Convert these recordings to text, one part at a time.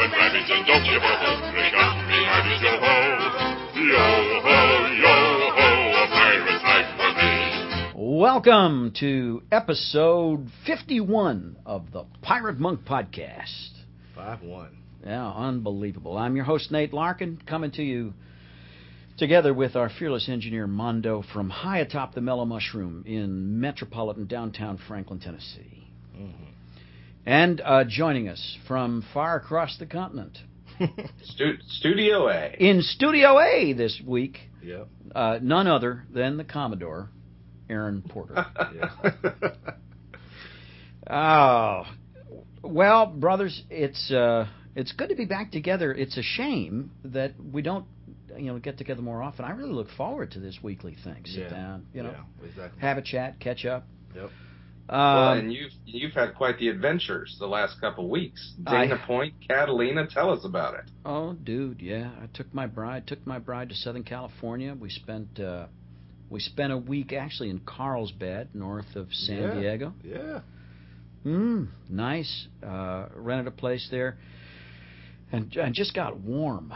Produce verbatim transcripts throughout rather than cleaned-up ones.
and rabbits, and don't give a hoot. Ring up, ring out, yo ho, yo ho, yo ho, a pirate's life for me. Welcome to episode fifty-one of the Pirate Monk Podcast. five one. Yeah, unbelievable. I'm your host, Nate Larkin, coming to you together with our fearless engineer, Mondo, from high atop the Mellow Mushroom in metropolitan downtown Franklin, Tennessee. Mm-hmm. And uh, joining us from far across the continent. Stu- Studio A. In Studio A this week, Yep. uh, none other than the Commodore, Aaron Porter. Oh, well, brothers, it's uh, it's good to be back together. It's a shame that we don't, you know, get together more often. I really look forward to this weekly thing. Sit yeah. down, you know, yeah, exactly. have a chat, catch up. Yep. Um, Well, and you've you've had quite the adventures the last couple weeks. Dana I, Point, Catalina, tell us about it. Oh, dude, yeah. I took my bride took my bride to Southern California. We spent uh, we spent a week actually in Carlsbad, north of San yeah. Diego. Yeah. Mm, nice. Uh, rented a place there, and, and just got warm.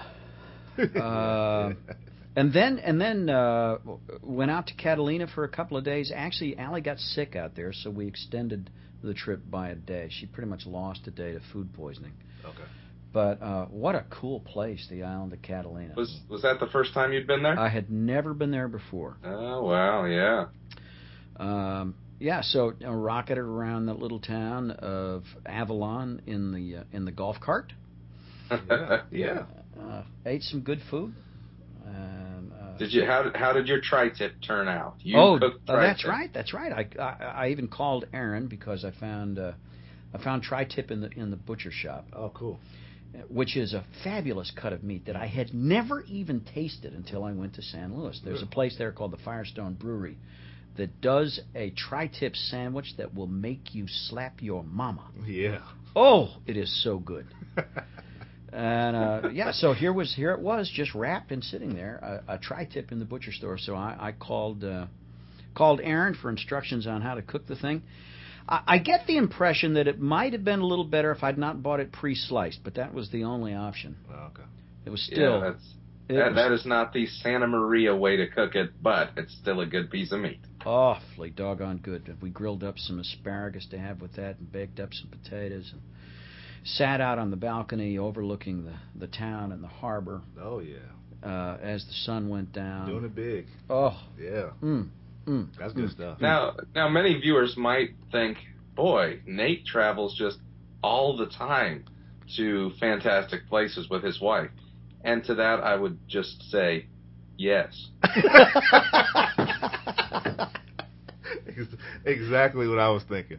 Uh, and then and then uh, went out to Catalina for a couple of days. Actually, Allie got sick out there, so we extended the trip by a day. She pretty much lost a day to food poisoning. Okay. But uh, what a cool place, the island of Catalina. Was was that the first time you'd been there? I had never been there before. Oh, wow, yeah. Um, yeah, so you know, rocketed around that little town of Avalon in the uh, in the golf cart. Yeah. Yeah. Uh, ate some good food. Um, uh, Did you how how did your tri-tip turn out? You oh, cooked uh, tri-tip. that's right. That's right. I, I I even called Aaron because I found uh, I found tri-tip in the in the butcher shop. Oh, cool. Which is a fabulous cut of meat that I had never even tasted until I went to San Luis. There's a place there called the Firestone Brewery that does a tri-tip sandwich that will make you slap your mama. Yeah. Oh, it is so good. And uh, yeah, so here was here it was, just wrapped and sitting there, a, a tri-tip in the butcher store. So I, I called uh, called Aaron for instructions on how to cook the thing. I, I get the impression that it might have been a little better if I'd not bought it pre-sliced, but that was the only option. Oh, okay. It was still. Yeah, that's, it that, was that is not the Santa Maria way to cook it, but it's still a good piece of meat. awfully doggone good. We grilled up some asparagus to have with that and baked up some potatoes and sat out on the balcony overlooking the, the town and the harbor. Oh, yeah. Uh, as the sun went down. Doing it big. Oh. Yeah. Mm, mm, That's good mm. stuff. Now, now many viewers might think, boy, Nate travels just all the time to fantastic places with his wife. And to that, I would just say, yes. Exactly what I was thinking.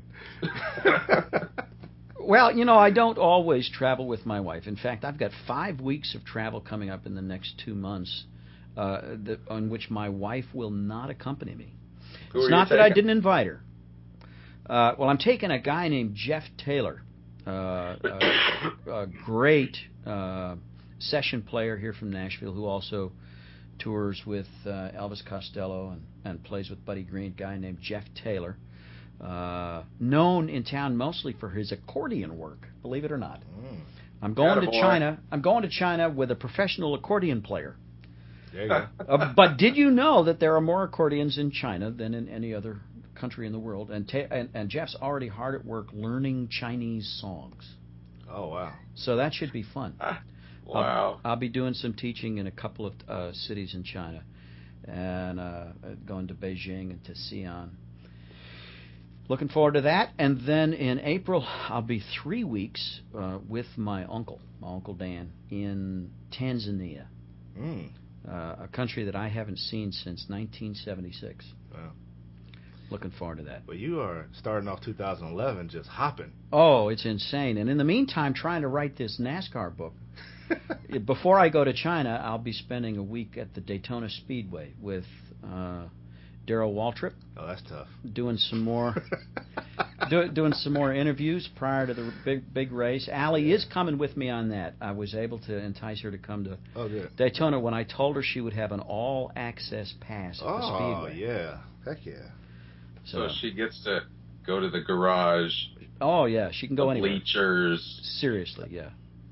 Well, you know, I don't always travel with my wife. In fact, I've got five weeks of travel coming up in the next two months uh, that, on which my wife will not accompany me. Who It's are not you that I taking? didn't invite her. Uh, well, I'm taking a guy named Jeff Taylor, uh, a, a great uh, session player here from Nashville who also tours with uh, Elvis Costello and, and plays with Buddy Green, a guy named Jeff Taylor. Uh, known in town mostly for his accordion work, believe it or not. Mm. I'm going to Attaboy. China. I'm going to China with a professional accordion player. There you go. Uh, but did you know that there are more accordions in China than in any other country in the world? And, ta- and, and Jeff's already hard at work learning Chinese songs. Oh, wow. So that should be fun. Wow. I'll, I'll be doing some teaching in a couple of uh, cities in China, and uh, going to Beijing and to Xi'an. Looking forward to that. And then in April, I'll be three weeks uh, with my uncle, my Uncle Dan, in Tanzania, Mm. uh, a country that I haven't seen since nineteen seventy-six. Wow. Looking forward to that. Well, you are starting off two thousand eleven just hopping. Oh, it's insane. And in the meantime, trying to write this NASCAR book. Before I go to China, I'll be spending a week at the Daytona Speedway with uh, Darrell Waltrip. Oh, that's tough. Doing some more, do, doing some more interviews prior to the big big race. Allie is coming with me on that. I was able to entice her to come to Oh, good. Daytona when I told her she would have an all access pass at the Oh, Speedway. yeah. Heck yeah. So she gets to go to the garage, Oh yeah, she can go the anywhere. bleachers. Seriously, yeah.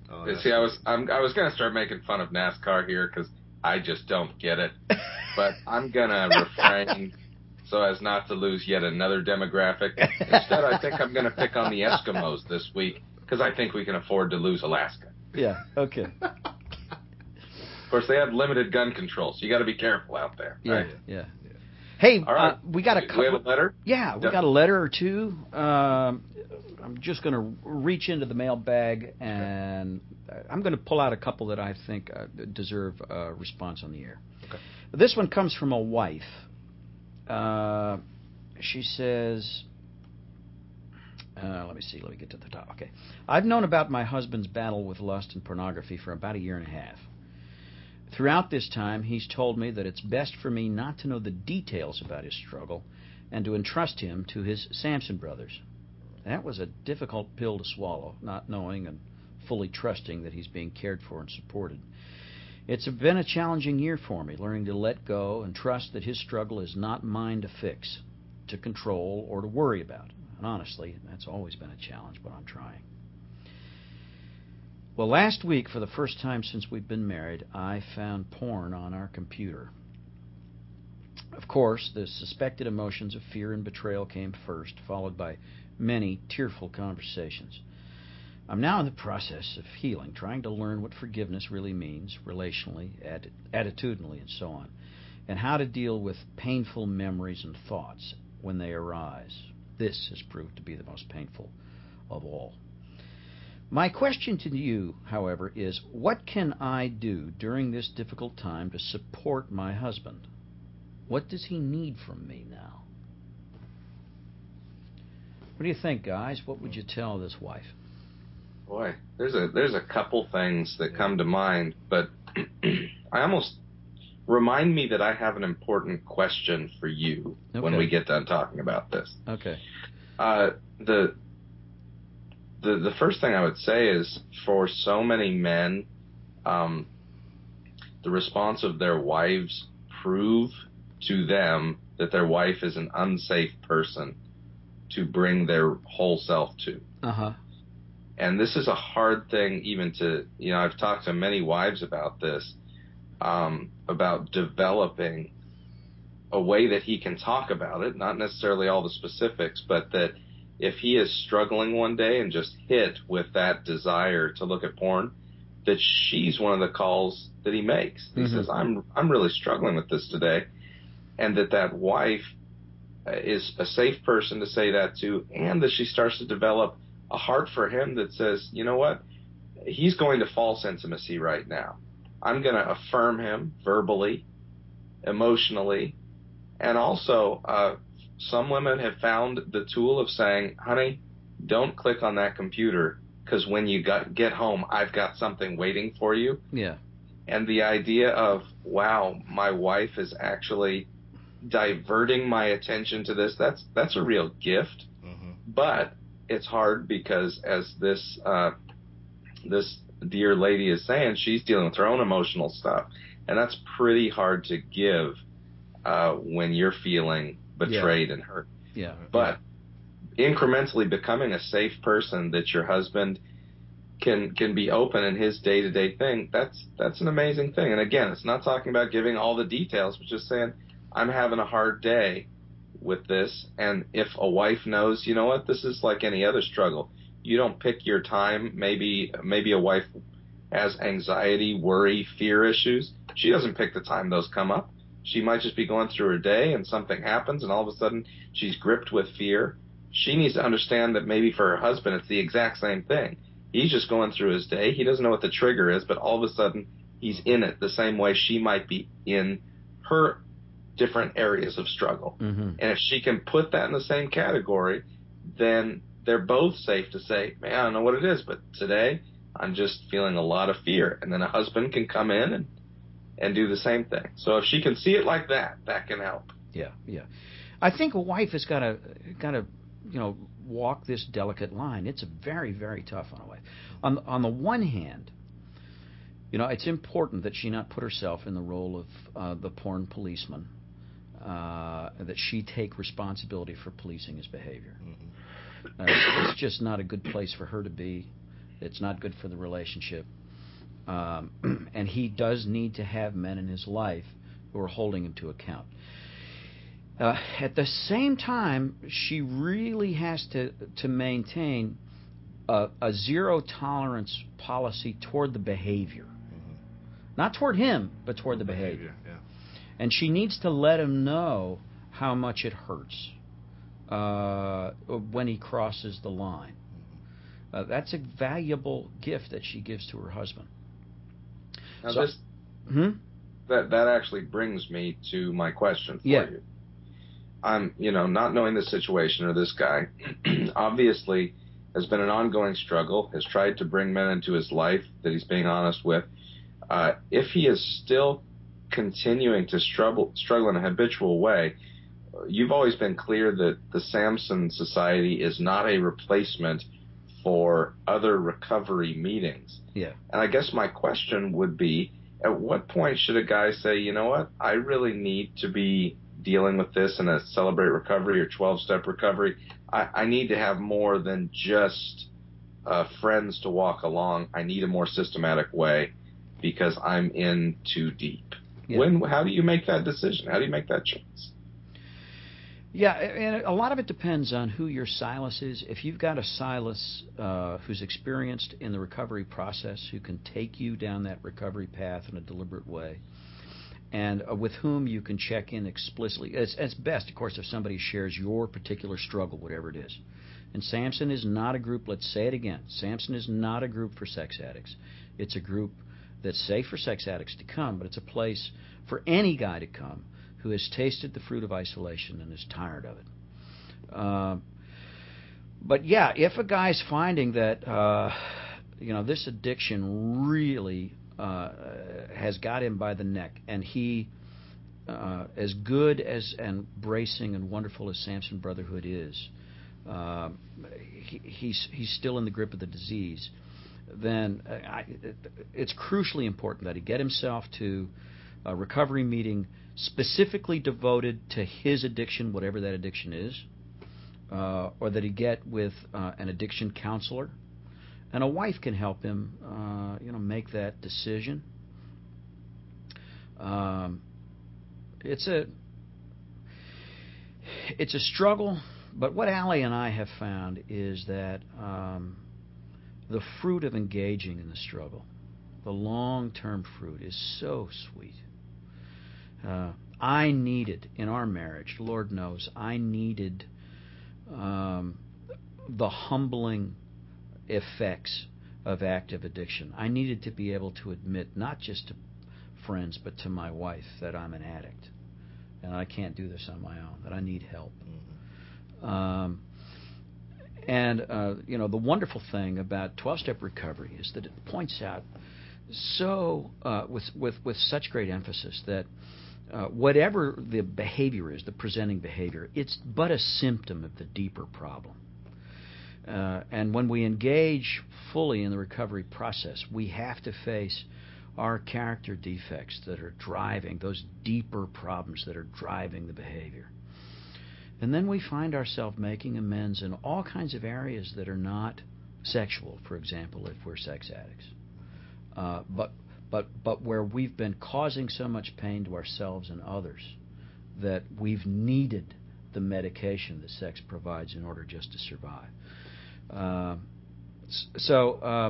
Oh, You that's See, I was sweet. I'm, I was gonna start making fun of NASCAR here because I just don't get it, but I'm gonna refrain so as not to lose yet another demographic. Instead, I think I'm gonna pick on the Eskimos this week because I think we can afford to lose Alaska. Yeah. Okay. Of course, they have limited gun control, so you got to be careful out there. Yeah. Right? Yeah. Hey, All right. uh, we got a Do couple. we have a letter? Yeah, we Done. got a letter or two. Um, I'm just going to reach into the mailbag, and I'm going to pull out a couple that I think uh, deserve a response on the air. Okay. This one comes from a wife. Uh, she says, uh, let me see, let me get to the top. Okay. I've known about my husband's battle with lust and pornography for about a year and a half. Throughout this time, he's told me that it's best for me not to know the details about his struggle and to entrust him to his Samson brothers. That was a difficult pill to swallow, not knowing and fully trusting that he's being cared for and supported. It's been a challenging year for me, learning to let go and trust that his struggle is not mine to fix, to control, or to worry about. And honestly, that's always been a challenge, but I'm trying. Well, last week, for the first time since we've been married, I found porn on our computer. Of course, the suspected emotions of fear and betrayal came first, followed by many tearful conversations. I'm now in the process of healing, trying to learn what forgiveness really means, relationally, atti- attitudinally, and so on, and how to deal with painful memories and thoughts when they arise. This has proved to be the most painful of all. My question to you, however, is what can I do during this difficult time to support my husband? What does he need from me now? What do you think, guys? What would you tell this wife? Boy, there's a there's a couple things that come to mind, but I almost remind me that I have an important question for you Okay. when we get done talking about this. Okay. Uh, the the the first thing I would say is for so many men, um, the response of their wives prove to them that their wife is an unsafe person to bring their whole self to. Uh-huh. And this is a hard thing even to, you know, I've talked to many wives about this, um, about developing a way that he can talk about it, not necessarily all the specifics, but that if he is struggling one day and just hit with that desire to look at porn, that she's one of the calls that he makes. He Mm-hmm. says, I'm I'm really struggling with this today. And that that wife is a safe person to say that to, and that she starts to develop a heart for him that says, you know what, he's going to false intimacy right now. I'm going to affirm him verbally, emotionally, and also uh, some women have found the tool of saying, honey, don't click on that computer because when you got, get home, I've got something waiting for you. Yeah. And the idea of, wow, my wife is actually diverting my attention to this, that's that's a real gift. Mm-hmm. But it's hard because, as this uh, this dear lady is saying, she's dealing with her own emotional stuff, and that's pretty hard to give uh, when you're feeling betrayed and hurt. Yeah. But incrementally becoming a safe person that your husband can can be open in his day to day thing, that's that's an amazing thing. And again, it's not talking about giving all the details, but just saying, I'm having a hard day with this. And if a wife knows, you know what, this is like any other struggle. You don't pick your time. Maybe maybe a wife has anxiety, worry, fear issues. She doesn't pick the time those come up. She might just be going through her day and something happens and all of a sudden she's gripped with fear. She needs to understand that maybe for her husband it's the exact same thing. He's just going through his day. He doesn't know what the trigger is, but all of a sudden he's in it the same way she might be in her different areas of struggle. Mm-hmm. And if she can put that in the same category, then they're both safe to say, man, I don't know what it is, but today I'm just feeling a lot of fear. And then a husband can come in and, and do the same thing. So if she can see it like that, that can help. Yeah, yeah. I think a wife has got to, got to, you know, walk this delicate line. It's very, very tough on a wife. On on the one hand, you know, it's important that she not put herself in the role of uh, the porn policeman. Uh, that she take responsibility for policing his behavior. Mm-hmm. Uh, it's just not a good place for her to be. It's not good for the relationship. Um, and he does need to have men in his life who are holding him to account. Uh, at the same time, she really has to, to maintain a, a zero tolerance policy toward the behavior. Mm-hmm. Not toward him, but toward the behavior. behavior. Yeah. And she needs to let him know how much it hurts uh, when he crosses the line. Uh, that's a valuable gift that she gives to her husband. Now So, this hmm? that that actually brings me to my question for Yeah. you. I'm, you know, not knowing this situation or this guy, obviously has been an ongoing struggle, has tried to bring men into his life that he's being honest with. Uh, if he is still continuing to struggle, struggle in a habitual way, you've always been clear that the Samson Society is not a replacement for other recovery meetings. Yeah. And I guess my question would be, at what point should a guy say, you know what, I really need to be dealing with this in a Celebrate Recovery or twelve-step recovery? I, I need to have more than just uh, friends to walk along. I need a more systematic way because I'm in too deep. Yeah. When? How do you make that decision? How do you make that choice? Yeah, and a lot of it depends on who your Silas is. If you've got a Silas uh, who's experienced in the recovery process, who can take you down that recovery path in a deliberate way, and uh, with whom you can check in explicitly, it's, it's best, of course, if somebody shares your particular struggle, whatever it is. And Samson is not a group, let's say it again, Samson is not a group for sex addicts. It's a group that's safe for sex addicts to come, but it's a place for any guy to come who has tasted the fruit of isolation and is tired of it. Uh, but yeah, if a guy's finding that uh, you know this addiction really uh, has got him by the neck, and he, uh, as good as and bracing and wonderful as Samson Brotherhood is, uh, he, he's he's still in the grip of the disease. Then I, it's crucially important that he get himself to a recovery meeting specifically devoted to his addiction, whatever that addiction is, uh, or that he get with uh, an addiction counselor, and a wife can help him, uh, you know, make that decision. Um, it's a it's a struggle, but what Allie and I have found is that um, the fruit of engaging in the struggle, the long-term fruit, is so sweet. Uh, I needed, in our marriage, Lord knows, I needed um, the humbling effects of active addiction. I needed to be able to admit, not just to friends, but to my wife, that I'm an addict and I can't do this on my own, that I need help. Mm-hmm. Um, and, uh, you know, the wonderful thing about twelve-step recovery is that it points out so, uh, with, with, with such great emphasis that Uh, whatever the behavior is, the presenting behavior, it's but a symptom of the deeper problem. Uh, and when we engage fully in the recovery process, we have to face our character defects that are driving, those deeper problems that are driving the behavior. And then we find ourselves making amends in all kinds of areas that are not sexual, for example, if we're sex addicts. Uh, but But but where we've been causing so much pain to ourselves and others that we've needed the medication that sex provides in order just to survive. Uh, so, uh,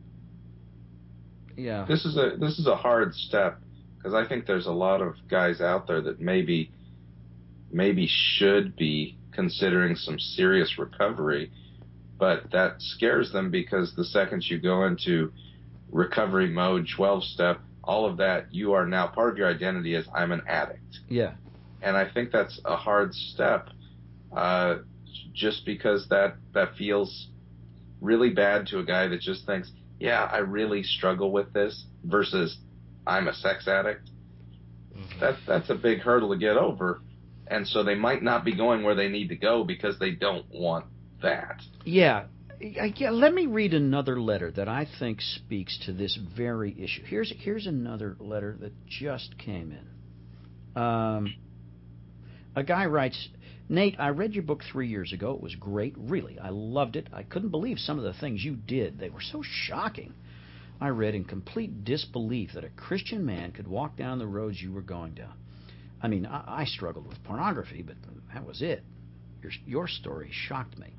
yeah. This is a this is a hard step because I think there's a lot of guys out there that maybe maybe should be considering some serious recovery, but that scares them because the second you go into recovery mode, twelve-step, all of that, you are now, part of your identity is I'm an addict. Yeah. And I think that's a hard step uh, just because that, that feels really bad to a guy that just thinks, yeah, I really struggle with this versus I'm a sex addict. Mm-hmm. That, that's a big hurdle to get over. And so they might not be going where they need to go because they don't want that. Yeah. Yeah, let me read another letter that I think speaks to this very issue. Here's here's another letter that just came in. Um, a guy writes, Nate, I read your book three years ago. It was great, really. I loved it. I couldn't believe some of the things you did. They were so shocking. I read in complete disbelief that a Christian man could walk down the roads you were going down. I mean, I, I struggled with pornography, but that was it. Your, your story shocked me.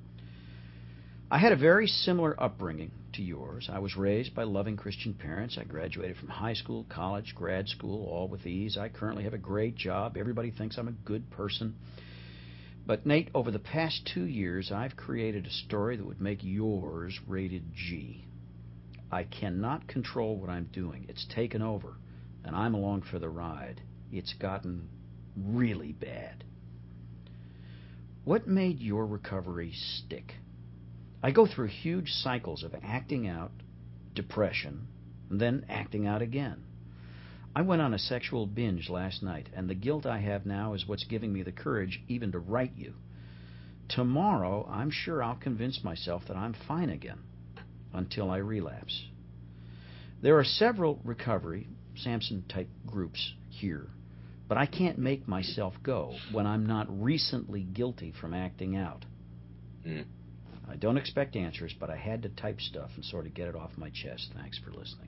I had a very similar upbringing to yours. I was raised by loving Christian parents. I graduated from high school, college, grad school, all with ease. I currently have a great job. Everybody thinks I'm a good person. But, Nate, over the past two years, I've created a story that would make yours rated G. I cannot control what I'm doing. It's taken over, and I'm along for the ride. It's gotten really bad. What made your recovery stick? I go through huge cycles of acting out, depression, and then acting out again. I went on a sexual binge last night, and the guilt I have now is what's giving me the courage even to write you. Tomorrow, I'm sure I'll convince myself that I'm fine again, until I relapse. There are several recovery, Samson-type groups here, but I can't make myself go when I'm not recently guilty from acting out. Mm. I don't expect answers, but I had to type stuff and sort of get it off my chest. Thanks for listening.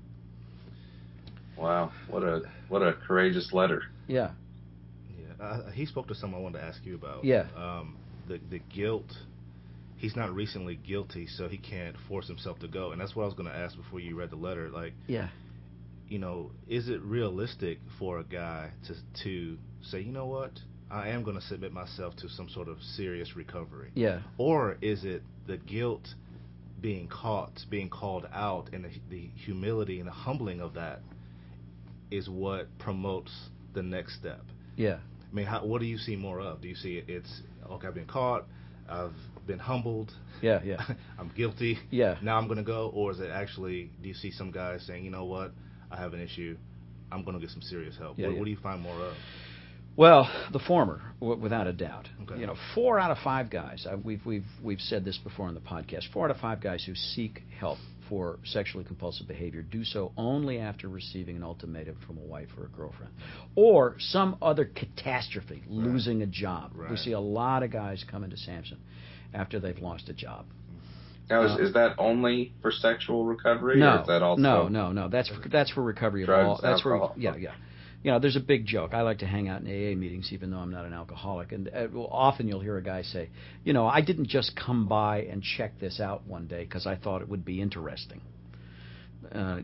Wow, what a what a courageous letter. Yeah. Yeah, uh, he spoke to something I wanted to ask you about. Yeah. Um, the the guilt. He's not recently guilty, so he can't force himself to go. And that's what I was going to ask before you read the letter. Like, Yeah. you know, is it realistic for a guy to to say, you know what, I am going to submit myself to some sort of serious recovery? Yeah. Or is it the guilt being caught, being called out, and the, the humility and the humbling of that is what promotes the next step? Yeah. I mean, how, what do you see more of? Do you see it, it's, okay, I've been caught, I've been humbled, Yeah, yeah. I'm guilty, Yeah. now I'm going to go? Or is it actually, do you see some guys saying, you know what, I have an issue, I'm going to get some serious help? Yeah, what, yeah. what do you find more of? Well, the former, w- without a doubt. Okay. You know, four out of five guys. Uh, we've we've we've said this before on the podcast. Four out of five guys who seek help for sexually compulsive behavior do so only after receiving an ultimatum from a wife or a girlfriend, or some other catastrophe, losing a job. Right. We see a lot of guys come into Samson after they've lost a job. Now, is, Uh, is that only for sexual recovery, No, or is that also no, no, no. That's for, that's for recovery of drugs, all. That's for alcohol? yeah, yeah. You know, there's a big joke. I like to hang out in A A meetings, even though I'm not an alcoholic. And uh, well, often you'll hear a guy say, you know, I didn't just come by and check this out one day because I thought it would be interesting. Uh,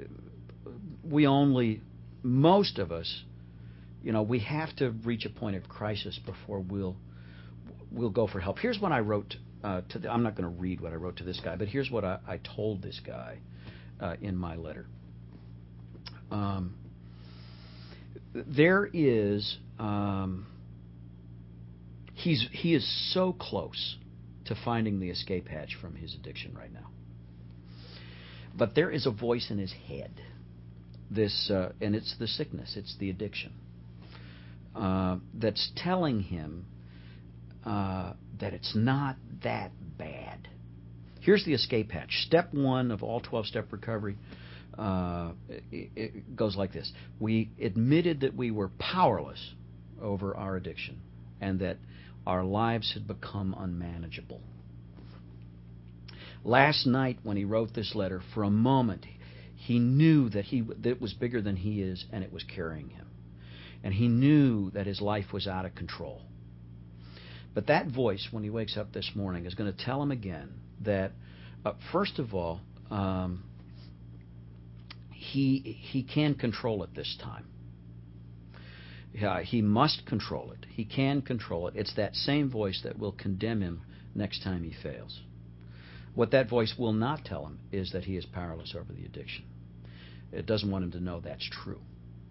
we only, most of us, you know, we have to reach a point of crisis before we'll we'll go for help. Here's what I wrote uh, to. The, I'm not going to read what I wrote to this guy, but here's what I, I told this guy uh, in my letter. Um, There is, um, he's he is so close to finding the escape hatch from his addiction right now. But there is a voice in his head, this, uh, and it's the sickness, it's the addiction, uh, that's telling him uh, that it's not that bad. Here's the escape hatch. Step one of all twelve-step recovery. Uh, it, it goes like this. We admitted that we were powerless over our addiction and that our lives had become unmanageable. Last night when he wrote this letter, for a moment, he knew that he that it was bigger than he is and it was carrying him. And he knew that his life was out of control. But that voice, when he wakes up this morning, is going to tell him again that, uh, first of all, um, He he can control it this time. Yeah, he must control it. He can control it. It's that same voice that will condemn him next time he fails. What that voice will not tell him is that he is powerless over the addiction. It doesn't want him to know that's true.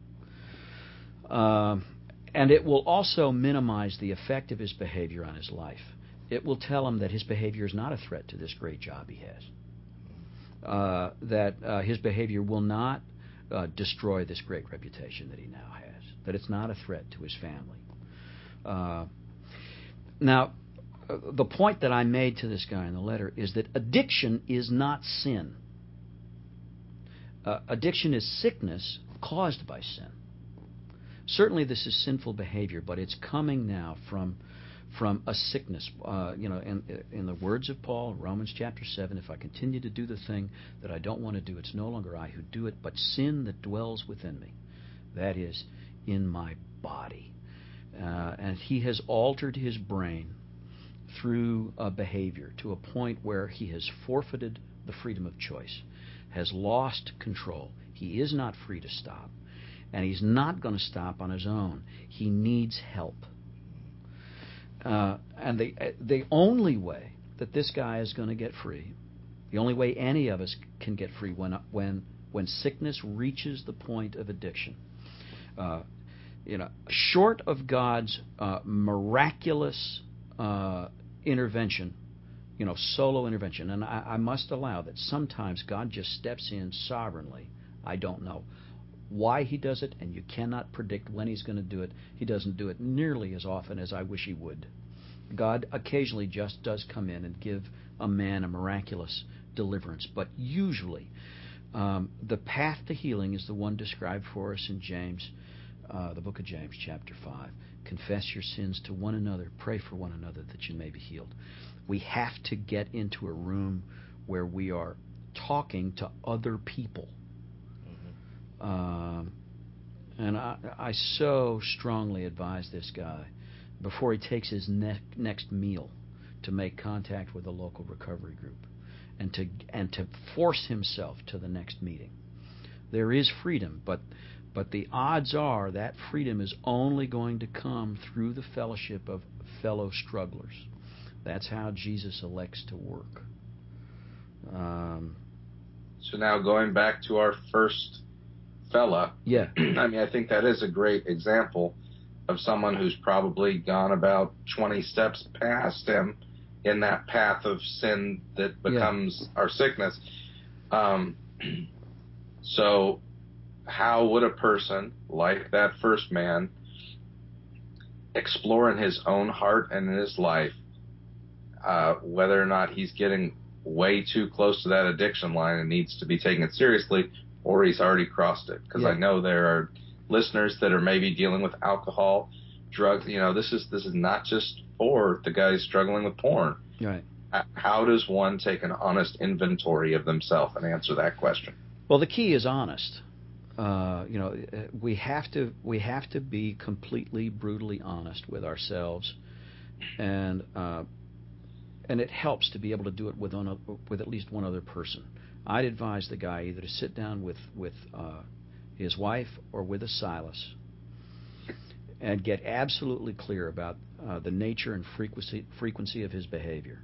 Um, and it will also minimize the effect of his behavior on his life. It will tell him that his behavior is not a threat to this great job he has. Uh, that uh, his behavior will not uh, destroy this great reputation that he now has, that it's not a threat to his family. Uh, now, uh, the point that I made to this guy in the letter is that addiction is not sin. Uh, addiction is sickness caused by sin. Certainly this is sinful behavior, but it's coming now from from a sickness. Uh, you know, in, in the words of Paul, Romans chapter seven, if I continue to do the thing that I don't want to do, it's no longer I who do it, but sin that dwells within me. That is, in my body. Uh, and he has altered his brain through a behavior to a point where he has forfeited the freedom of choice, has lost control. He is not free to stop, and he's not going to stop on his own. He needs help. Uh, and the the only way that this guy is going to get free, the only way any of us can get free when when when sickness reaches the point of addiction, uh, you know, short of God's uh, miraculous uh, intervention, you know, solo intervention, and I, I must allow that sometimes God just steps in sovereignly. I don't know why he does it, and you cannot predict when he's going to do it. He doesn't do it nearly as often as I wish he would. God occasionally just does come in and give a man a miraculous deliverance, but usually um, the path to healing is the one described for us in James, uh, the book of James, chapter five. Confess your sins to one another, pray for one another that you may be healed. We have to get into a room where we are talking to other people. Um, and I, I so strongly advise this guy, before he takes his ne- next meal, to make contact with a local recovery group and to and to force himself to the next meeting. There is freedom, but but the odds are that freedom is only going to come through the fellowship of fellow strugglers. That's how Jesus elects to work. Um, so now going back to our first fella. Yeah. I mean, I think that is a great example of someone who's probably gone about twenty steps past him in that path of sin that becomes yeah. our sickness. Um, so how would a person like that first man explore in his own heart and in his life uh, whether or not he's getting way too close to that addiction line and needs to be taken seriously, or he's already crossed it? Because yeah. I know there are listeners that are maybe dealing with alcohol, drugs. You know, this is this is not just for the guys struggling with porn. Right. How does one take an honest inventory of themselves and answer that question? Well, the key is honest. Uh, you know, we have to we have to be completely, brutally honest with ourselves, and uh, and it helps to be able to do it with on, with at least one other person. I'd advise the guy either to sit down with with uh, his wife or with a Silas and get absolutely clear about uh, the nature and frequency frequency of his behavior.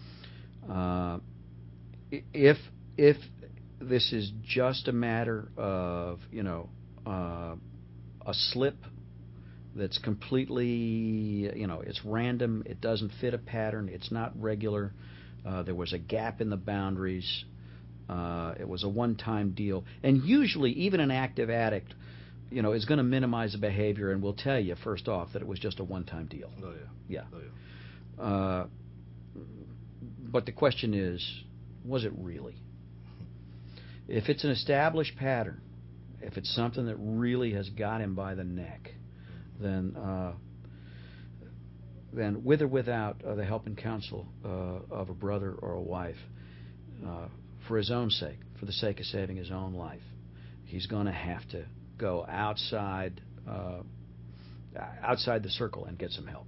Uh, if if this is just a matter of, you know, uh, a slip that's completely, you know, it's random, it doesn't fit a pattern, it's not regular, uh, there was a gap in the boundaries, uh, it was a one-time deal, and usually even an active addict, you know, is going to minimize the behavior and will tell you first off that it was just a one-time deal. Oh yeah. Yeah. Oh yeah. Uh, but the question is, was it really? If it's an established pattern, if it's something that really has got him by the neck, then uh, then with or without uh, the help and counsel uh, of a brother or a wife, uh, for his own sake, for the sake of saving his own life, he's going to have to go outside uh, outside the circle and get some help.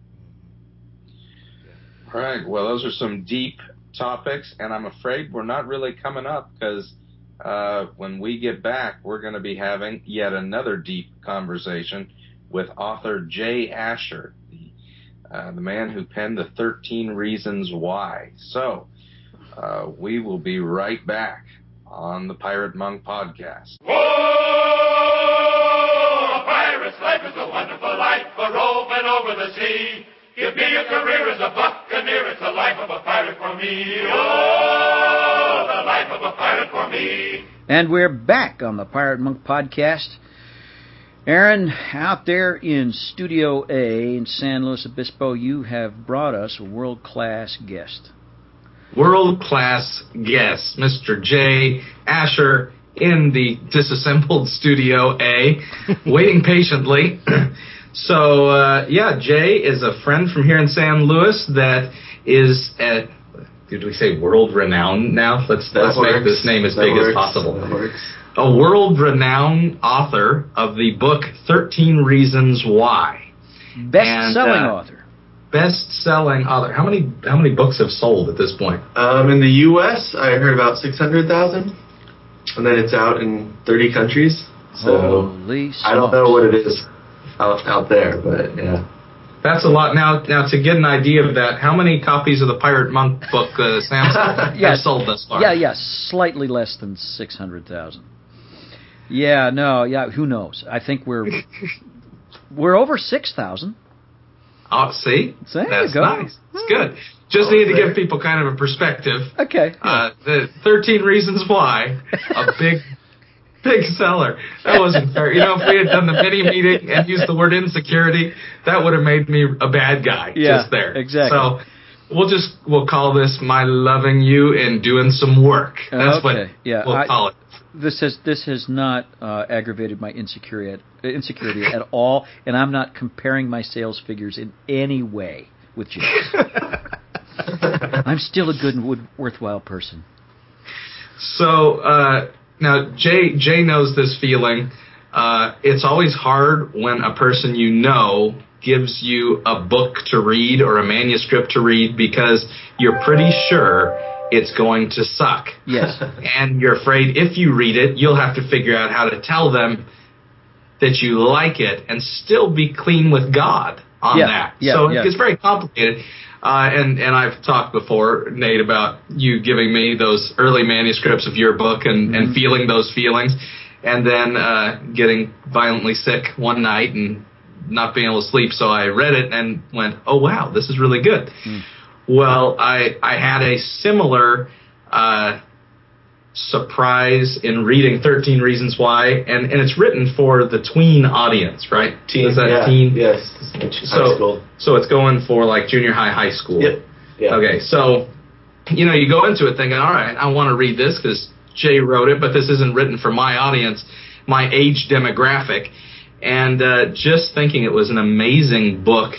All right. Well, those are some deep topics, and I'm afraid we're not really coming up because uh, when we get back, we're going to be having yet another deep conversation with author Jay Asher, the, uh, the man who penned the thirteen Reasons Why. So uh, we will be right back on the Pirate Monk Podcast. Whoa! A pirate's life is a wonderful life, a roving over the sea. Give me a career as a buccaneer, it's the life of a pirate for me. Oh, the life of a pirate for me. And we're back on the Pirate Monk Podcast. Aaron, out there in Studio A in San Luis Obispo, you have brought us a world-class guest. World-class guest, Mister Jay Asher, in the disassembled Studio A, waiting patiently So, uh, yeah, Jay is a friend from here in San Luis that is at, did we say world-renowned now? Let's, let's make this name as that big works. as possible. That works. A world-renowned author of the book thirteen Reasons Why. Best-selling And, uh, author. Best-selling author. How many how many books have sold at this point? Um, in the U S, I heard about six hundred thousand, and then it's out in thirty countries. So Holy smokes. I don't know what it is out, out there, but yeah. That's a lot. Now, now to get an idea of that, how many copies of the Pirate Monk book, uh, Sam, Yeah. have sold thus far? Yeah, yeah, slightly less than six hundred thousand. Yeah, no, yeah, who knows? I think we're we're over six thousand. Oh, see? So there That's you go. nice. It's good. Just Oh, needed to there. give people kind of a perspective. Okay. yeah. Uh, the thirteen Reasons Why, a big, big seller. That wasn't fair. You know, if we had done the mini meeting and used the word insecurity, that would have made me a bad guy Yeah, just there. exactly. So we'll just, we'll call this my loving you and doing some work. That's Okay, what yeah, we'll I- call it. This has this has not uh, aggravated my insecurity at, insecurity at all, and I'm not comparing my sales figures in any way with Jay's. I'm still a good and wood, worthwhile person. So uh, now Jay Jay knows this feeling. Uh, it's always hard when a person you know gives you a book to read or a manuscript to read because you're pretty sure it's going to suck. Yes. And you're afraid if you read it, you'll have to figure out how to tell them that you like it and still be clean with God on Yeah, that. yeah, so yeah. it's very complicated. Uh, and, and I've talked before, Nate, about you giving me those early manuscripts of your book and, Mm-hmm. and feeling those feelings, and then uh, getting violently sick one night and not being able to sleep. So I read it and went, oh, wow, this is really good. Mm. Well, I, I had a similar uh, surprise in reading thirteen Reasons Why, and, and it's written for the tween audience, right? Teen, Is that yeah, teen? yes. So, High school. so it's going for like junior high, high school. Yep. Yeah. Okay, so, you know, you go into it thinking, all right, I want to read this because Jay wrote it, but this isn't written for my audience, my age demographic. And uh, just thinking it was an amazing book,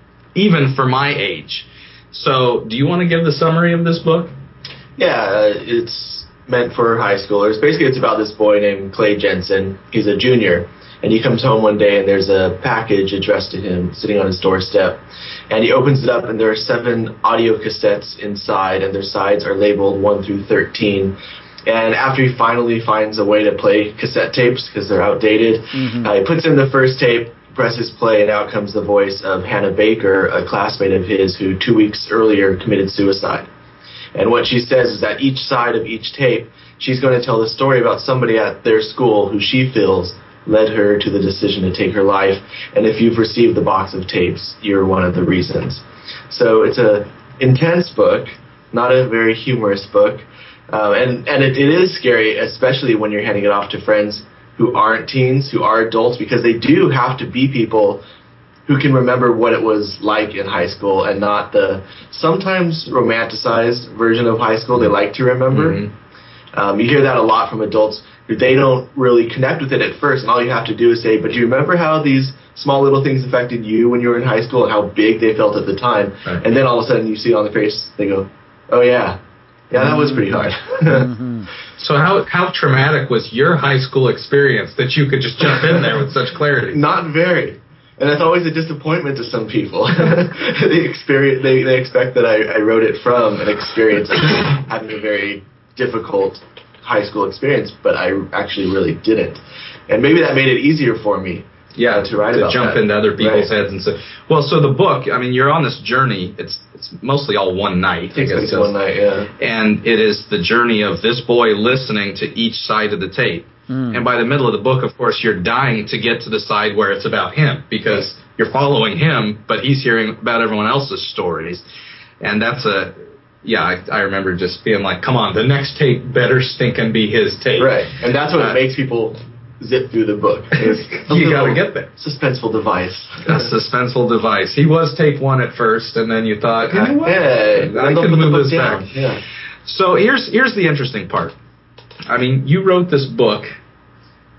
even for my age. So, do you want to give the summary of this book? Yeah, uh, it's meant for high schoolers. Basically, it's about this boy named Clay Jensen. He's a junior, and he comes home one day, and there's a package addressed to him sitting on his doorstep. And he opens it up, and there are seven audio cassettes inside, and their sides are labeled one through thirteen. And after he finally finds a way to play cassette tapes, because they're outdated, Mm-hmm. uh, he puts in the first tape, presses play, and out comes the voice of Hannah Baker, a classmate of his who two weeks earlier committed suicide. And what she says is that each side of each tape, she's going to tell the story about somebody at their school who she feels led her to the decision to take her life. And if you've received the box of tapes, you're one of the reasons. So it's a intense book, not a very humorous book. Um, and and it, it is scary, especially when you're handing it off to friends who aren't teens, who are adults, because they do have to be people who can remember what it was like in high school and not the sometimes romanticized version of high school they like to remember. Mm-hmm. Um, you hear that a lot from adults who they don't really connect with it at first, and all you have to do is say, but do you remember how these small little things affected you when you were in high school and how big they felt at the time? Right. And then all of a sudden you see on their face, they go, oh yeah, yeah, that was pretty hard. Mm-hmm. So how how traumatic was your high school experience that you could just jump in there with such clarity? Not very. And that's always a disappointment to some people. they experience, they, they expect that I, I wrote it from an experience of having a very difficult high school experience, but I actually really didn't. And maybe that made it easier for me. Yeah, uh, to write to about jump that. into other people's Right. heads and stuff. Well, so the book, I mean, you're on this journey. It's it's mostly all one night. I Takes guess place it one does. night, yeah. And it is the journey of this boy listening to each side of the tape. Mm. And by the middle of the book, of course, you're dying to get to the side where it's about him because you're following him, but he's hearing about everyone else's stories. And that's a, yeah, I, I remember just being like, come on, the next tape better stinking be his tape. Right. And that's what Uh, makes people zip through the book. It's a You gotta little get there. Suspenseful device. A suspenseful device. He was tape one at first, and then you thought, you know what? Yeah, I and they'll can put the move book this down. back. Yeah. So here's here's the interesting part. I mean, you wrote this book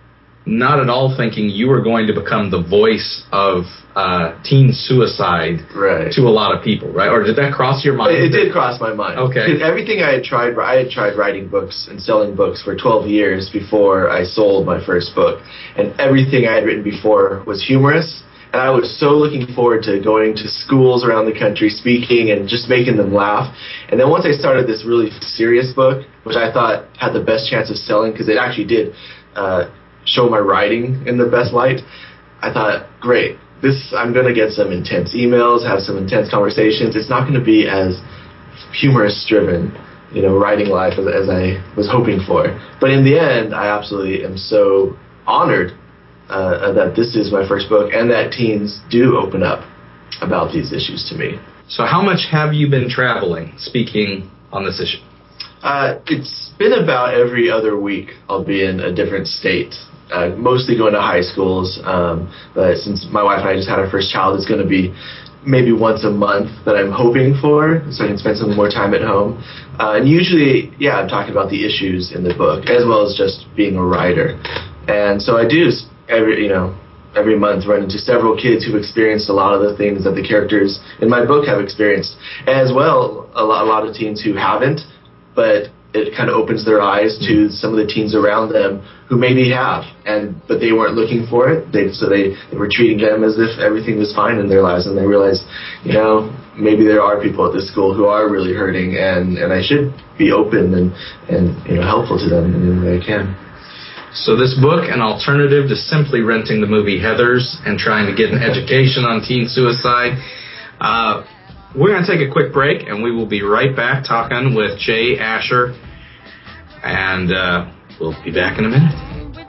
not at all thinking you were going to become the voice of uh, teen suicide right. to a lot of people, right? Or did that cross your mind? It, it did cross my mind. Okay. Everything I had tried, I had tried writing books and selling books for twelve years before I sold my first book. And everything I had written before was humorous. And I was so looking forward to going to schools around the country, speaking and just making them laugh. And then once I started this really serious book, which I thought had the best chance of selling, because it actually did uh, show my writing in the best light, I thought, great, this I'm going to get some intense emails, have some intense conversations. It's not going to be as humorous-driven, you know, writing life as, as I was hoping for. But in the end, I absolutely am so honored Uh, that this is my first book, and that teens do open up about these issues to me. So how much have you been traveling, speaking on this issue? Uh, it's been about every other week I'll be in a different state, uh, mostly going to high schools, um, but since my wife and I just had our first child, it's going to be maybe once a month that I'm hoping for, so I can spend some more time at home. Uh, and usually, yeah, I'm talking about the issues in the book, as well as just being a writer. And so I do every, you know, every month run into several kids who've experienced a lot of the things that the characters in my book have experienced, as well a lot, a lot of teens who haven't, but it kind of opens their eyes to some of the teens around them who maybe have, and but they weren't looking for it. They so they, they were treating them as if everything was fine in their lives, and they realized, you know, maybe there are people at this school who are really hurting, and, and I should be open and, and you know helpful to them in any way I can. So this book, an alternative to simply renting the movie Heathers and trying to get an education on teen suicide. Uh, we're going to take a quick break, and we will be right back talking with Jay Asher, and uh, we'll be back in a minute.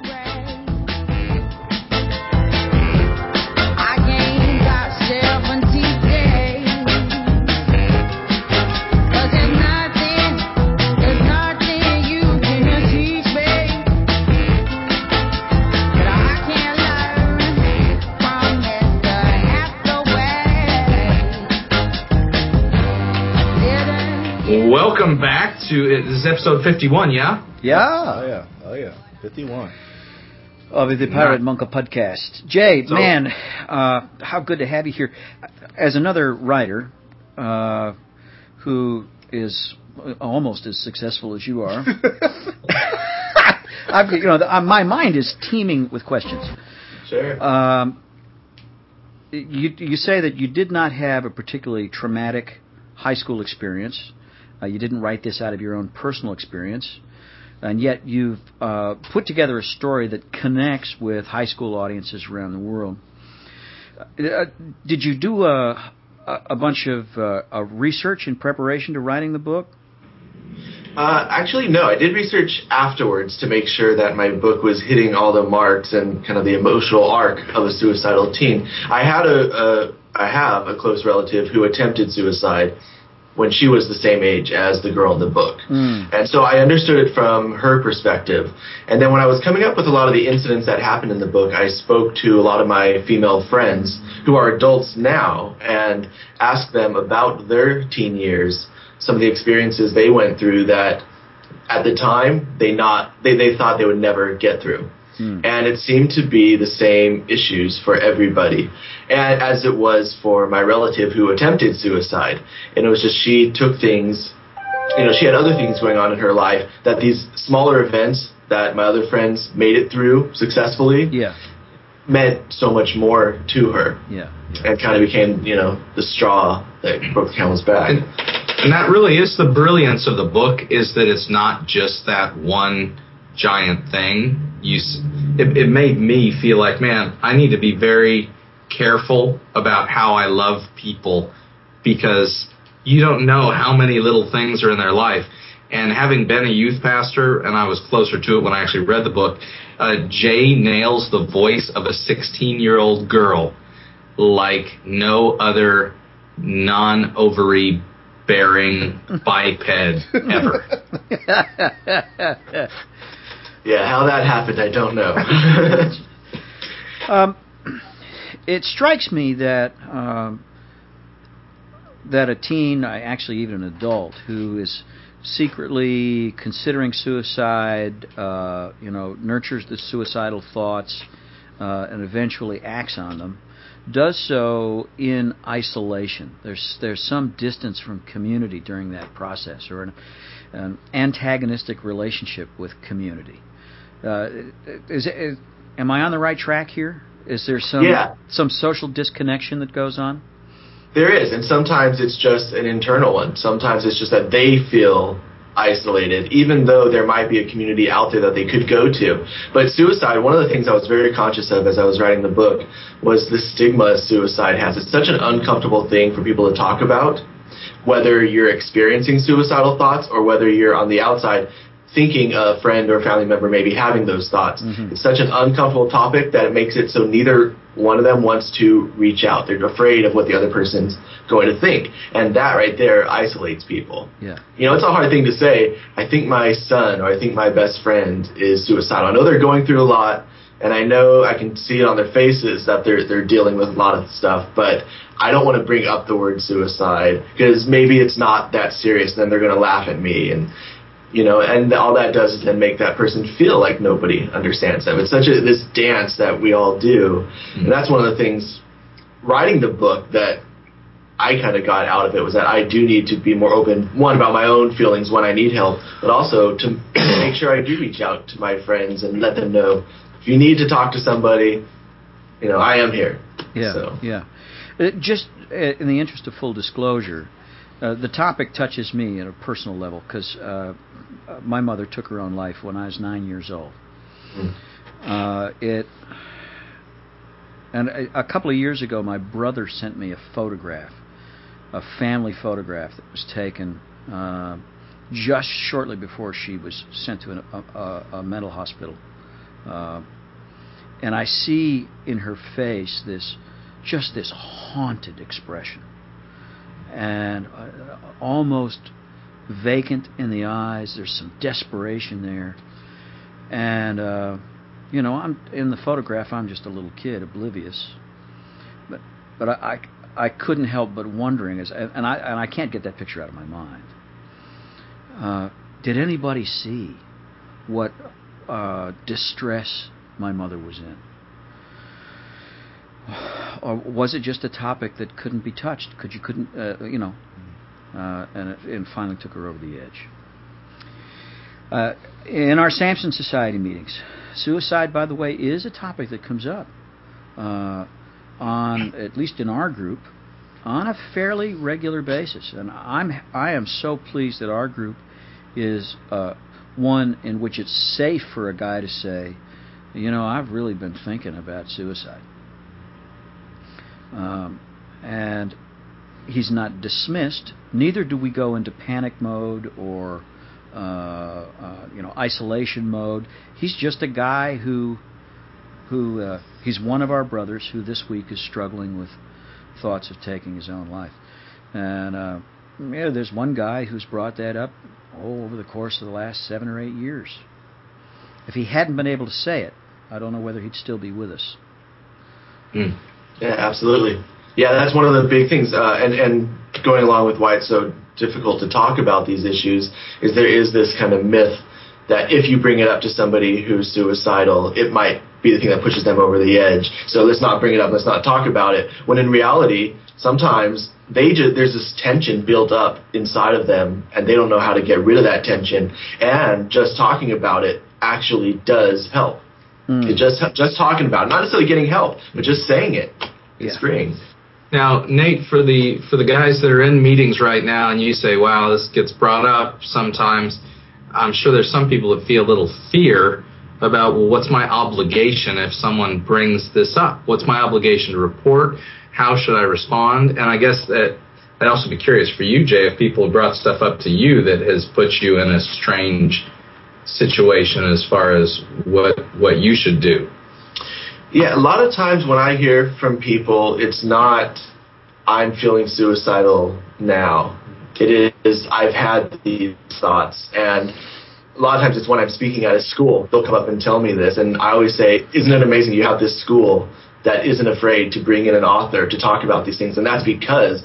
Welcome back to, this is episode fifty-one, yeah? Yeah. Oh, yeah. Oh, yeah. fifty-one. Of the Pirate Monk podcast. Jay, so, man, uh, how good to have you here. As another writer uh, who is almost as successful as you are, I've, you know, the, my mind is teeming with questions. Sure. Um, you, you say that you did not have a particularly traumatic high school experience. Uh, you didn't write this out of your own personal experience, and yet you've uh, put together a story that connects with high school audiences around the world. Uh, did you do a, a bunch of uh, a research in preparation to writing the book? Uh, actually, no. I did research afterwards to make sure that my book was hitting all the marks and kind of the emotional arc of a suicidal teen. I had a, a I have a close relative who attempted suicide when she was the same age as the girl in the book. Mm. And so I understood it from her perspective. And then when I was coming up with a lot of the incidents that happened in the book, I spoke to a lot of my female friends who are adults now and asked them about their teen years, some of the experiences they went through that at the time they not they, they thought they would never get through. Hmm. And it seemed to be the same issues for everybody, and as it was for my relative who attempted suicide. And it was just she took things, you know, she had other things going on in her life that these smaller events that my other friends made it through successfully yeah. meant so much more to her. Yeah. yeah. And kind of became, you know, the straw that broke the camel's back. And, and that really is the brilliance of the book, is that it's not just that one giant thing. You, it, it made me feel like, man, I need to be very careful about how I love people, because you don't know how many little things are in their life. And having been a youth pastor, and I was closer to it when I actually read the book, uh, Jay nails the voice of a sixteen-year-old girl like no other non-ovary bearing biped ever. Yeah, how that happened, I don't know. um, it strikes me that um, that a teen, actually even an adult, who is secretly considering suicide, uh, you know, nurtures the suicidal thoughts, uh, and eventually acts on them, does so in isolation. There's there's some distance from community during that process, or an, an antagonistic relationship with community. Uh, is, is am I on the right track here? Is there some yeah. some social disconnection that goes on? There is, and sometimes it's just an internal one. Sometimes it's just that they feel isolated, even though there might be a community out there that they could go to. But suicide, one of the things I was very conscious of as I was writing the book was the stigma suicide has. It's such an uncomfortable thing for people to talk about, whether you're experiencing suicidal thoughts or whether you're on the outside thinking a friend or family member may be having those thoughts. Mm-hmm. It's such an uncomfortable topic that it makes it so neither one of them wants to reach out. They're afraid of what the other person's going to think. And that right there isolates people. Yeah. You know, it's a hard thing to say, I think my son or I think my best friend is suicidal. I know they're going through a lot, and I know I can see it on their faces that they're they're dealing with a lot of stuff, but I don't want to bring up the word suicide because maybe it's not that serious. Then they're going to laugh at me, and you know, and all that does is then make that person feel like nobody understands them. It's such a this dance that we all do, mm-hmm. and that's one of the things writing the book that I kind of got out of it was that I do need to be more open, one, about my own feelings when I need help, but also to make sure I do reach out to my friends and let them know if you need to talk to somebody, you know, I am here. Yeah, so. yeah. Uh, just uh, in the interest of full disclosure, uh, the topic touches me at a personal level because uh, my mother took her own life when I was nine years old. Mm. Uh, it, and a, a couple of years ago, my brother sent me a photograph, a family photograph that was taken uh, just shortly before she was sent to an, a, a, a mental hospital. Uh, and I see in her face this, just this haunted expression, and uh, almost vacant in the eyes. There's some desperation there, and uh, you know, I'm in the photograph. I'm just a little kid, oblivious, but but I I, I couldn't help but wondering, as and I and I can't get that picture out of my mind. Uh, did anybody see what uh, distress my mother was in? Or was it just a topic that couldn't be touched? Could you couldn't, uh, you know, uh, and it and finally took her over the edge. Uh, in our Samson Society meetings, suicide, by the way, is a topic that comes up uh, on, at least in our group, on a fairly regular basis. And I'm I am so pleased that our group is uh, one in which it's safe for a guy to say, you know, I've really been thinking about suicide. Um, and he's not dismissed. Neither do we go into panic mode or uh, uh, you know, isolation mode. He's just a guy who who uh, he's one of our brothers who this week is struggling with thoughts of taking his own life. And uh, yeah, there's one guy who's brought that up oh, over the course of the last seven or eight years. If he hadn't been able to say it, I don't know whether he'd still be with us. Mm. Yeah, absolutely. Yeah, that's one of the big things. Uh, and, and going along with why it's so difficult to talk about these issues is there is this kind of myth that if you bring it up to somebody who's suicidal, it might be the thing that pushes them over the edge. So let's not bring it up. Let's not talk about it. When in reality, sometimes they just, there's this tension built up inside of them, and they don't know how to get rid of that tension. And just talking about it actually does help. Mm. It just just talking about it, not necessarily getting help, but just saying it is yeah. freeing. Now, Nate, for the for the guys that are in meetings right now, and you say, "Wow, this gets brought up sometimes," I'm sure there's some people that feel a little fear about, well, what's my obligation if someone brings this up? What's my obligation to report? How should I respond? And I guess that I'd also be curious for you, Jay, if people have brought stuff up to you that has put you in a strange situation as far as what what you should do. Yeah, a lot of times when I hear from people, it's not, I'm feeling suicidal now. It is, I've had these thoughts. And a lot of times it's when I'm speaking at a school, they'll come up and tell me this. And I always say, isn't it amazing you have this school that isn't afraid to bring in an author to talk about these things? And that's because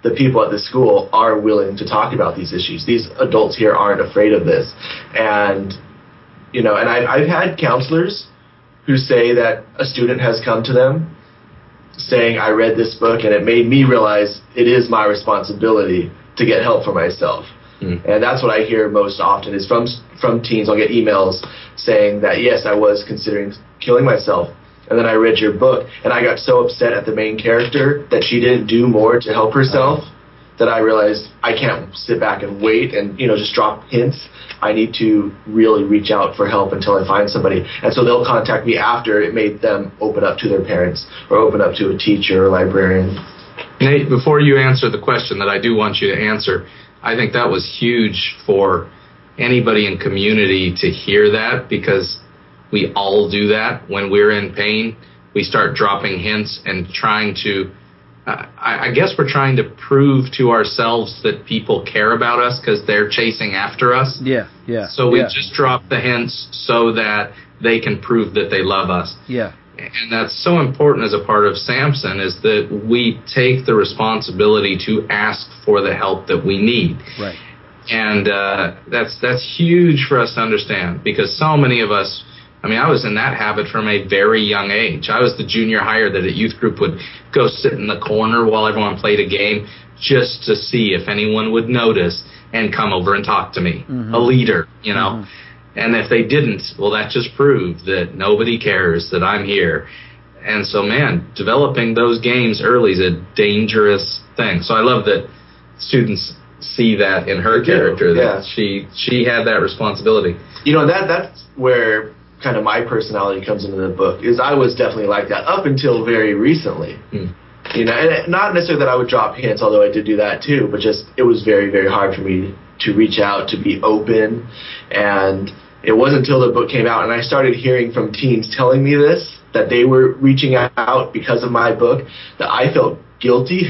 the people at the school are willing to talk about these issues. These adults here aren't afraid of this. And, you know, and I've, I've had counselors who say that a student has come to them saying, I read this book and it made me realize it is my responsibility to get help for myself. Mm. And that's what I hear most often is from from teens. I'll get emails saying that, yes, I was considering killing myself. And then I read your book, and I got so upset at the main character that she didn't do more to help herself that I realized I can't sit back and wait and, you know, just drop hints. I need to really reach out for help until I find somebody. And so they'll contact me after it made them open up to their parents or open up to a teacher or librarian. Nate, before you answer the question that I do want you to answer, I think that was huge for anybody in community to hear that, because we all do that when we're in pain. We start dropping hints and trying to, uh, I, I guess we're trying to prove to ourselves that people care about us because they're chasing after us. Yeah, yeah. So we yeah. just drop the hints so that they can prove that they love us. Yeah. And that's so important as a part of Samson, is that we take the responsibility to ask for the help that we need. Right. And uh, that's that's huge for us to understand, because so many of us, I mean, I was in that habit from a very young age. I was the junior hire that at youth group would go sit in the corner while everyone played a game just to see if anyone would notice and come over and talk to me, mm-hmm. a leader, you know. Mm-hmm. And if they didn't, well, that just proved that nobody cares that I'm here. And so, man, developing those games early is a dangerous thing. So I love that students see that in her character, that yeah. she she had that responsibility. You know, that that's where kind of my personality comes into the book, is I was definitely like that up until very recently. Hmm. You know, and not necessarily that I would drop hints, although I did do that too, but just it was very, very hard for me to reach out, to be open. And it wasn't until the book came out and I started hearing from teens telling me this, that they were reaching out because of my book, that I felt guilty.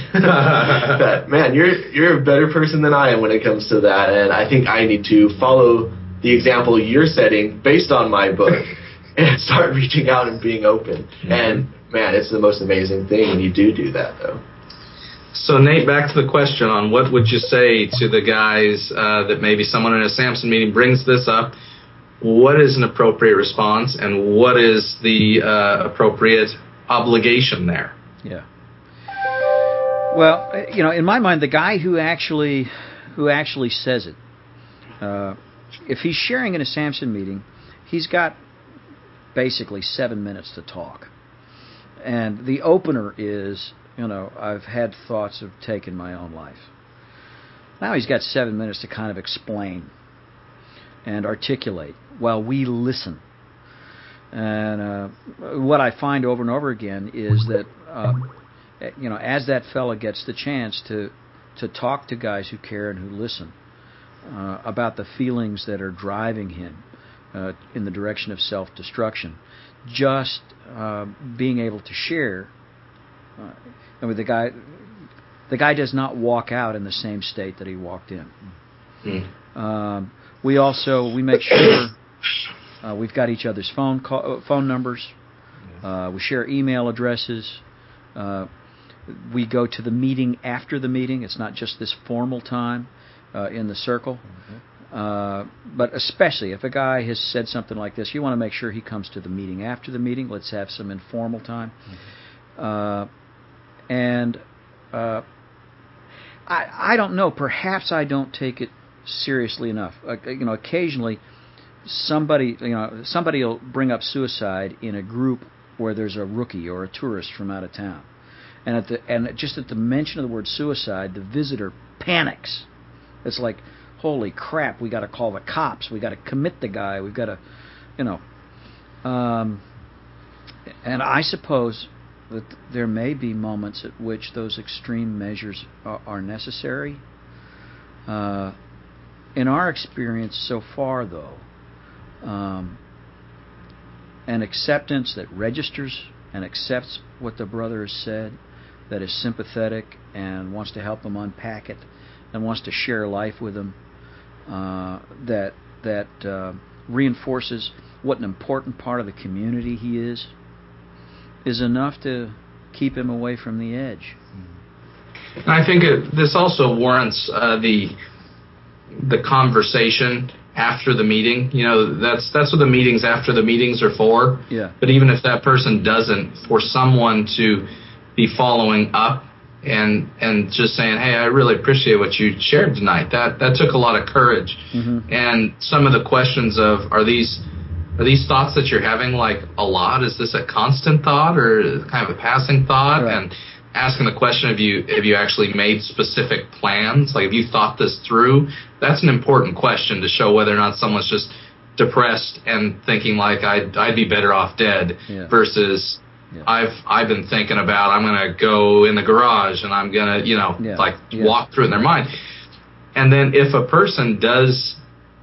That, man, you're you're a better person than I am when it comes to that. And I think I need to follow the example you're setting based on my book and start reaching out and being open. Mm-hmm. And, man, it's the most amazing thing when you do do that, though. So, Nate, back to the question on what would you say to the guys uh, that maybe someone in a Samson meeting brings this up. What is an appropriate response, and what is the uh, appropriate obligation there? Yeah. Well, you know, in my mind, the guy who actually who actually says it, uh, if he's sharing in a Samson meeting, he's got basically seven minutes to talk. And the opener is, you know, I've had thoughts of taking my own life. Now he's got seven minutes to kind of explain and articulate while we listen. And uh, what I find over and over again is that, uh, you know, as that fella gets the chance to, to talk to guys who care and who listen uh, about the feelings that are driving him uh, in the direction of self-destruction, just uh, being able to share, uh, I mean, the guy, the guy does not walk out in the same state that he walked in. Mm. Um, we also we make sure uh, we've got each other's phone call, phone numbers. Uh, we share email addresses. Uh, we go to the meeting after the meeting. It's not just this formal time uh, in the circle. Mm-hmm. Uh, but especially if a guy has said something like this, you want to make sure he comes to the meeting after the meeting. Let's have some informal time. Mm-hmm. Uh, and uh, I, I don't know. Perhaps I don't take it seriously enough. Uh, you know, occasionally somebody, you know, somebody will bring up suicide in a group where there's a rookie or a tourist from out of town, and at the and just at the mention of the word suicide, the visitor panics. It's like, holy crap, we got to call the cops. We got to commit the guy. We've got to, you know. Um, and I suppose that there may be moments at which those extreme measures are, are necessary. Uh, in our experience so far, though, um, an acceptance that registers and accepts what the brother has said, that is sympathetic and wants to help him unpack it and wants to share life with him, uh, that that uh, reinforces what an important part of the community he is, is enough to keep him away from the edge. And I think it, this also warrants uh, the the conversation after the meeting. You know, that's that's what the meetings after the meetings are for. Yeah. But even if that person doesn't, for someone to be following up and and just saying, hey, I really appreciate what you shared tonight. That that took a lot of courage. Mm-hmm. And some of the questions of are these are these thoughts that you're having like a lot? Is this a constant thought or kind of a passing thought? Right. And asking the question, have you have you actually made specific plans? Like, have you thought this through? That's an important question to show whether or not someone's just depressed and thinking like I'd I'd be better off dead Yeah. versus Yeah. I've I've been thinking about I'm gonna go in the garage and I'm gonna you know Yeah. like Yeah. walk through it in their mind. And then if a person does,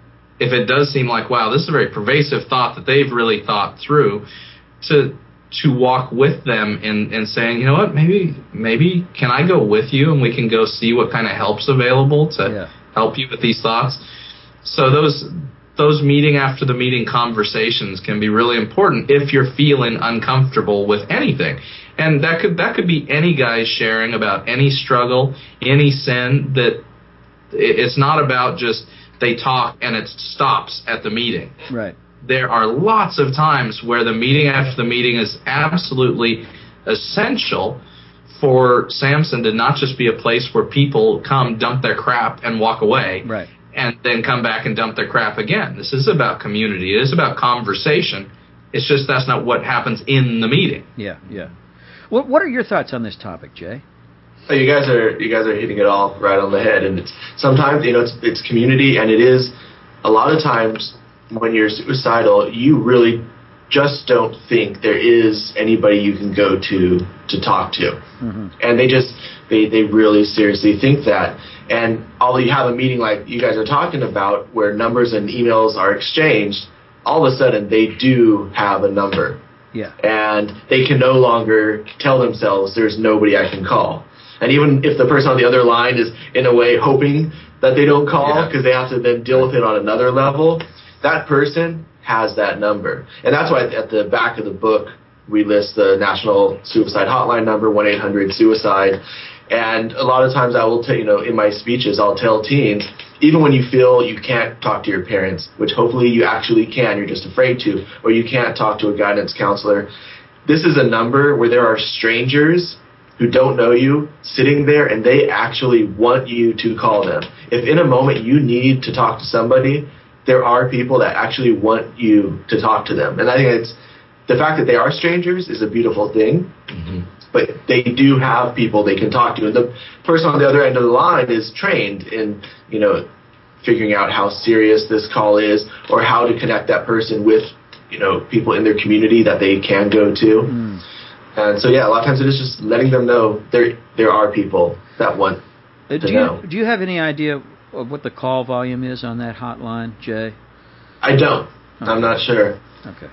if it does seem like wow, this is a very pervasive thought that they've really thought through, to to walk with them and, and saying, you know what, maybe maybe can I go with you and we can go see what kind of help's available to Yeah. help you with these thoughts. So those those meeting after the meeting conversations can be really important if you're feeling uncomfortable with anything. And that could that could be any guy sharing about any struggle, any sin, that it's not about just they talk and it stops at the meeting. Right. There are lots of times where the meeting after the meeting is absolutely essential for Samson to not just be a place where people come, dump their crap, and walk away, Right. and then come back and dump their crap again. This is about community. It is about conversation. It's just that's not what happens in the meeting. Yeah. Yeah. What What are your thoughts on this topic, Jay? Oh, you guys are you guys are hitting it all right on the head, and it's sometimes you know it's it's community, and it is a lot of times when you're suicidal, you really just don't think there is anybody you can go to to talk to, Mm-hmm. and they just they they really seriously think that. And although you have a meeting like you guys are talking about, where numbers and emails are exchanged, all of a sudden they do have a number. Yeah. And they can no longer tell themselves there's nobody I can call. And even if the person on the other line is in a way hoping that they don't call because Yeah. they have to then deal with it on another level, that person has that number. And that's why at the back of the book we list the National Suicide Hotline number, one eight hundred suicide. And a lot of times I will tell, you know, in my speeches, I'll tell teens, even when you feel you can't talk to your parents, which hopefully you actually can, you're just afraid to, or you can't talk to a guidance counselor, this is a number where there are strangers who don't know you sitting there and they actually want you to call them. If in a moment you need to talk to somebody, there are people that actually want you to talk to them. And I think it's the fact that they are strangers is a beautiful thing. Mm-hmm. But they do have people they can talk to. And the person on the other end of the line is trained in, you know, figuring out how serious this call is or how to connect that person with, you know, people in their community that they can go to. Mm. And so, yeah, a lot of times it is just letting them know there there are people that want Uh, to do know. you Do you have any idea of what the call volume is on that hotline, Jay? I don't. Okay. I'm not sure. Okay.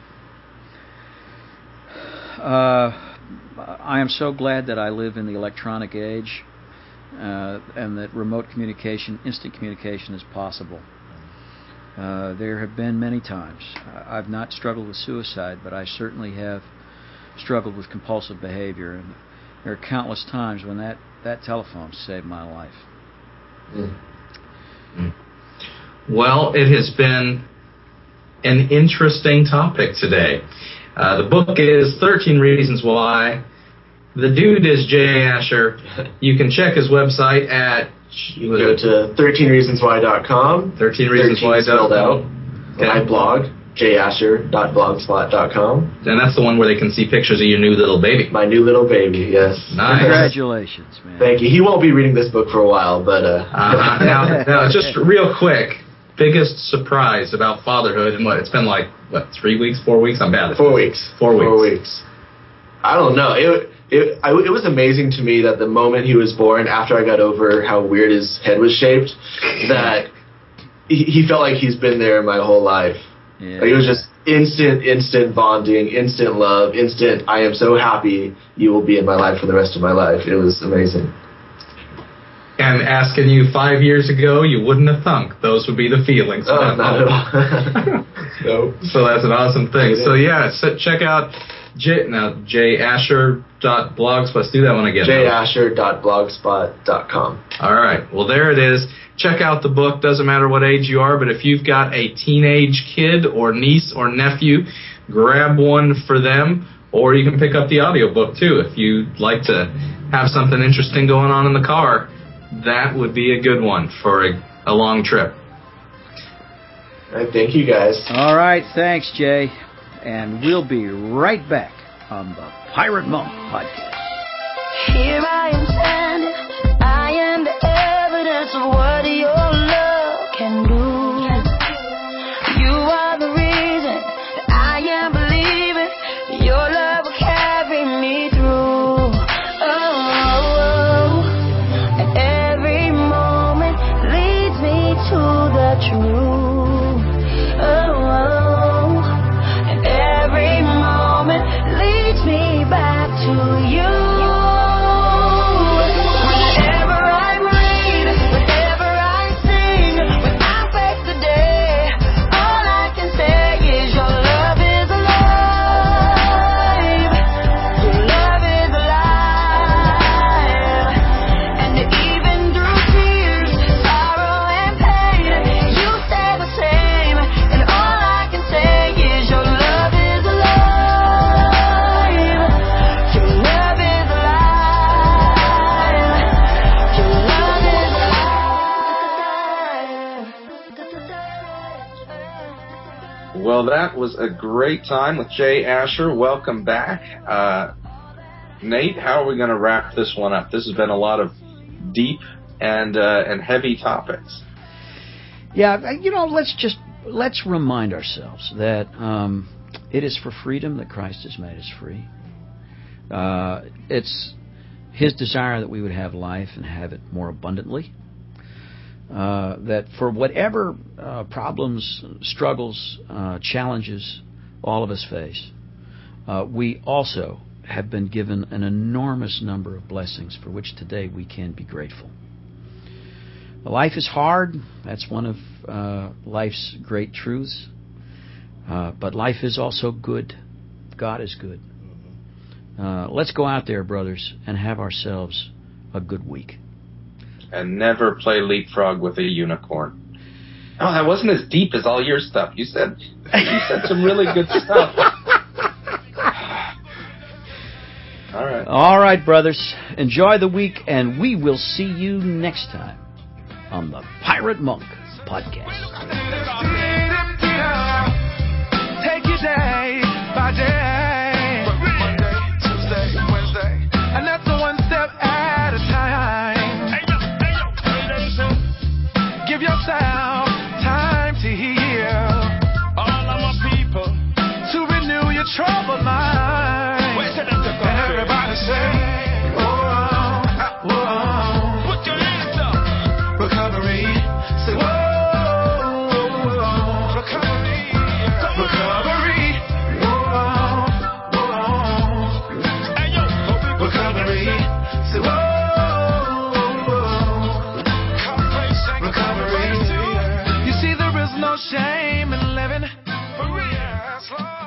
Uh, I am so glad that I live in the electronic age, uh, and that remote communication, instant communication, is possible. Uh, there have been many times. I've not struggled with suicide, but I certainly have struggled with compulsive behavior, and there are countless times when that, that telephone saved my life. Mm. Well, it has been an interesting topic today. Uh, the book is thirteen Reasons Why. The dude is Jay Asher. You can check his website at You can go to thirteen reasons why dot com. thirteen reasons why spelled dot out. com. And I blog, jay asher dot blogspot dot com. And that's the one where they can see pictures of your new little baby. My new little baby, yes. Nice. Congratulations, man. Thank you. He won't be reading this book for a while, but... Uh, Uh, now, now, just real quick, biggest surprise about fatherhood and what it's been like, what, three weeks, four weeks? I'm bad at Four weeks. Four weeks. Four weeks. I don't know. It it I, it was amazing to me that the moment he was born, after I got over how weird his head was shaped, that he, he felt like he's been there my whole life. Yeah. Like it was just instant, instant bonding, instant love, instant, I am so happy you will be in my life for the rest of my life. It was amazing. And asking you five years ago, you wouldn't have thunk those would be the feelings. Oh, not at all. Nope. So that's an awesome thing. So yeah, so check out J, now, jasher.blogspot. Let's do that one again. jasher dot blogspot dot com. All right. Well, there it is. Check out the book. Doesn't matter what age you are, but if you've got a teenage kid or niece or nephew, grab one for them, or you can pick up the audiobook too if you'd like to have something interesting going on in the car. That would be a good one for a, a long trip. All right, thank you, guys. All right, thanks, Jay. And we'll be right back on the Pirate Monk Podcast. Here I am standing. I am the evidence of what your love can do. You are the reason that I am believing your love will carry me through. Oh, and every moment leads me to the truth. Oh, and every moment leads me back to you. Whenever I read, whenever I sing, when I face the day, all I can say is your love is alive. Your love is alive. And even through tears, sorrow and pain, you stay the same. And all I can say is your love is alive. Your love is alive. Your love is alive. Well, that was a great time with Jay Asher. Welcome back. Uh, Nate, how are we going to wrap this one up? This has been a lot of deep and uh, and heavy topics. Yeah, you know, let's just let's remind ourselves that um, it is for freedom that Christ has made us free. Uh, it's His desire that we would have life and have it more abundantly. Uh, that for whatever uh, problems, struggles, uh, challenges all of us face, uh, we also have been given an enormous number of blessings for which today we can be grateful. Life is hard. That's one of uh, life's great truths. Uh, but life is also good. God is good. Uh, let's go out there, brothers, and have ourselves a good week. And never play leapfrog with a unicorn. Oh, that wasn't as deep as all your stuff. You said you said some really good stuff. All right. All right, brothers. Enjoy the week, and we will see you next time on the Pirate Monk Podcast. Take your day by day. Monday, Tuesday, Wednesday. And that's a one step at a time. Give yourself time to heal. All of my people to renew your troubled mind. And everybody say, whoa, whoa. Put your hands up. Recovery. Say, whoa, whoa. Recovery. Recovery. Whoa, whoa. Hey, yo. Recovery. Say, whoa, whoa. Recovery. You see, there is no shame in living for real.